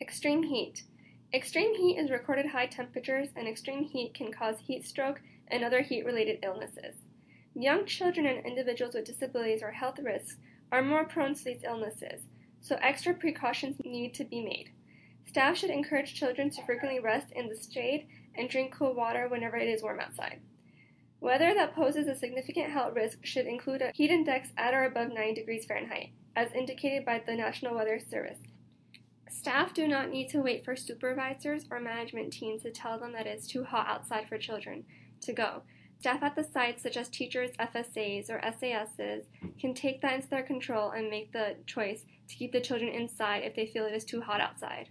Extreme heat. Extreme heat is recorded high temperatures, and extreme heat can cause heat stroke and other heat-related illnesses. Young children and individuals with disabilities or health risks are more prone to these illnesses, so extra precautions need to be made. Staff should encourage children to frequently rest in the shade and drink cool water whenever it is warm outside. Weather that poses a significant health risk should include a heat index at or above 90 degrees Fahrenheit, as indicated by the National Weather Service. Staff do not need to wait for supervisors or management teams to tell them that it is too hot outside for children to go. Staff at the sites, such as teachers, FSAs, or SASs, can take that into their control and make the choice to keep the children inside if they feel it is too hot outside.